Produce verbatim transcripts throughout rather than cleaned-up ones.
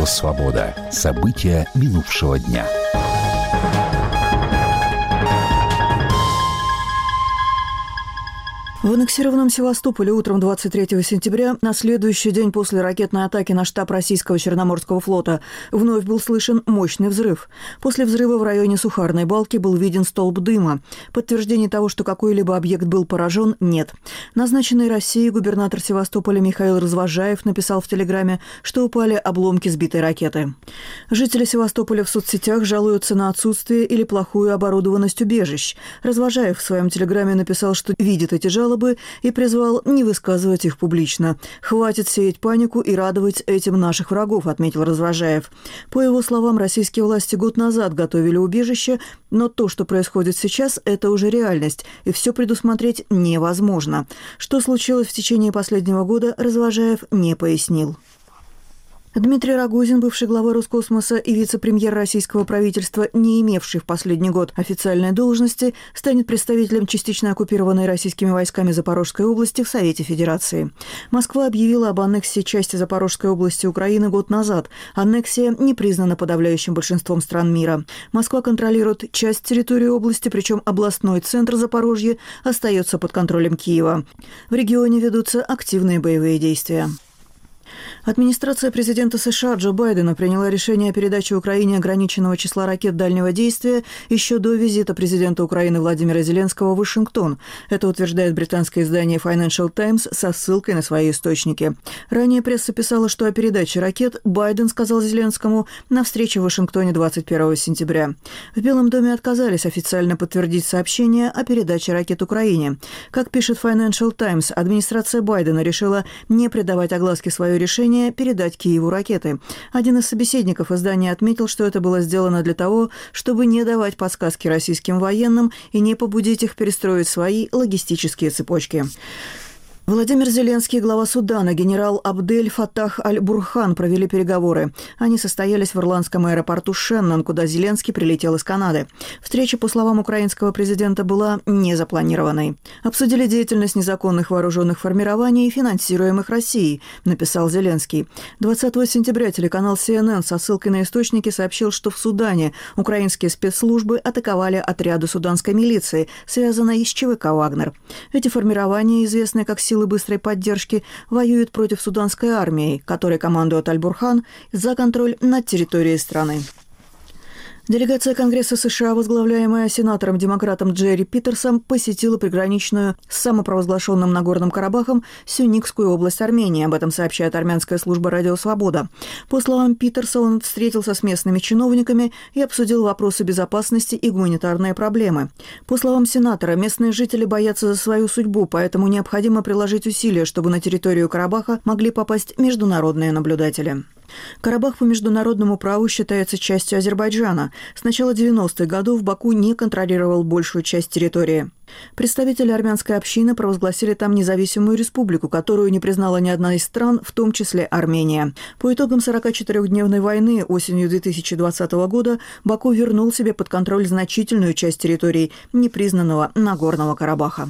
Радио «Свобода». События минувшего дня. В аннексированном Севастополе утром двадцать третьего сентября, на следующий день после ракетной атаки на штаб российского Черноморского флота, вновь был слышен мощный взрыв. После взрыва в районе Сухарной Балки был виден столб дыма. Подтверждений того, что какой-либо объект был поражен, нет. Назначенный Россией губернатор Севастополя Михаил Развожаев написал в Телеграме, что упали обломки сбитой ракеты. Жители Севастополя в соцсетях жалуются на отсутствие или плохую оборудованность убежищ. Развожаев в своем Телеграме написал, что видит эти жалобы, и призвал не высказывать их публично. «Хватит сеять панику и радовать этим наших врагов», — отметил Развожаев. По его словам, российские власти год назад готовили убежище, но то, что происходит сейчас, это уже реальность, и все предусмотреть невозможно. Что случилось в течение последнего года, Развожаев не пояснил. Дмитрий Рогозин, бывший глава Роскосмоса и вице-премьер российского правительства, не имевший в последний год официальной должности, станет представителем частично оккупированной российскими войсками Запорожской области в Совете Федерации. Москва объявила об аннексии части Запорожской области Украины год назад. Аннексия не признана подавляющим большинством стран мира. Москва контролирует часть территории области, причем областной центр Запорожья остается под контролем Киева. В регионе ведутся активные боевые действия. Администрация президента США Джо Байдена приняла решение о передаче Украине ограниченного числа ракет дальнего действия еще до визита президента Украины Владимира Зеленского в Вашингтон. Это утверждает британское издание Financial Times со ссылкой на свои источники. Ранее пресса писала, что о передаче ракет Байден сказал Зеленскому на встрече в Вашингтоне двадцать первого сентября. В Белом доме отказались официально подтвердить сообщение о передаче ракет Украине. Как пишет Financial Times, администрация Байдена решила не придавать огласке свое решение передать Киеву ракеты. Один из собеседников издания отметил, что это было сделано для того, чтобы не давать подсказки российским военным и не побудить их перестроить свои логистические цепочки. Владимир Зеленский и глава Судана генерал Абдель Фаттах Аль-Бурхан провели переговоры. Они состоялись в ирландском аэропорту Шеннон, куда Зеленский прилетел из Канады. Встреча, по словам украинского президента, была незапланированной. «Обсудили деятельность незаконных вооруженных формирований, финансируемых Россией», написал Зеленский. двадцатого сентября телеканал си эн эн со ссылкой на источники сообщил, что в Судане украинские спецслужбы атаковали отряды суданской милиции, связанные с ЧВК «Вагнер». Эти формирования, известные как силы быстрой поддержки, воюют против суданской армии, которой командует Аль-Бурхан, за контроль над территорией страны. Делегация Конгресса США, возглавляемая сенатором-демократом Джерри Питерсом, посетила приграничную с самопровозглашенным Нагорным Карабахом Сюникскую область Армении. Об этом сообщает армянская служба «Радио Свобода». По словам Питерса, он встретился с местными чиновниками и обсудил вопросы безопасности и гуманитарные проблемы. По словам сенатора, местные жители боятся за свою судьбу, поэтому необходимо приложить усилия, чтобы на территорию Карабаха могли попасть международные наблюдатели. Карабах по международному праву считается частью Азербайджана. С начала девяностых годов Баку не контролировал большую часть территории. Представители армянской общины провозгласили там независимую республику, которую не признала ни одна из стран, в том числе Армения. По итогам сорокачетырёхдневной войны осенью две тысячи двадцатого года Баку вернул себе под контроль значительную часть территорий непризнанного Нагорного Карабаха.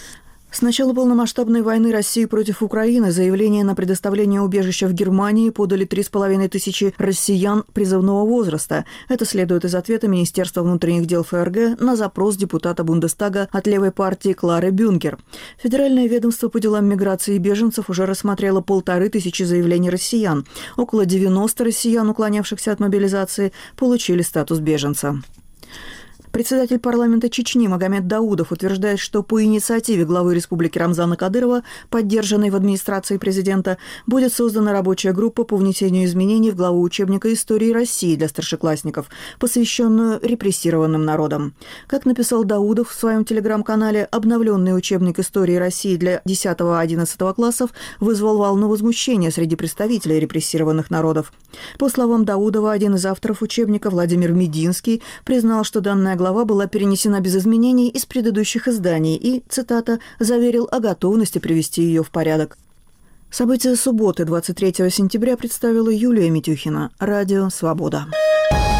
С начала полномасштабной войны России против Украины заявление на предоставление убежища в Германии подали три с половиной тысячи россиян призывного возраста. Это следует из ответа Министерства внутренних дел эф эр гэ на запрос депутата Бундестага от левой партии Клары Бюнкер. Федеральное ведомство по делам миграции и беженцев уже рассмотрело полторы тысячи заявлений россиян. Около девяноста россиян, уклонявшихся от мобилизации, получили статус беженца. Председатель парламента Чечни Магомед Даудов утверждает, что по инициативе главы республики Рамзана Кадырова, поддержанной в администрации президента, будет создана рабочая группа по внесению изменений в главу учебника истории России для старшеклассников, посвященную репрессированным народам. Как написал Даудов в своем телеграм-канале, обновленный учебник истории России для десятого-одиннадцатого классов вызвал волну возмущения среди представителей репрессированных народов. По словам Даудова, один из авторов учебника, Владимир Мединский, признал, что данная глава была перенесена без изменений из предыдущих изданий и, цитата, заверил о готовности привести ее в порядок. События субботы, двадцать третьего сентября, представила Юлия Митюхина. Радио «Свобода».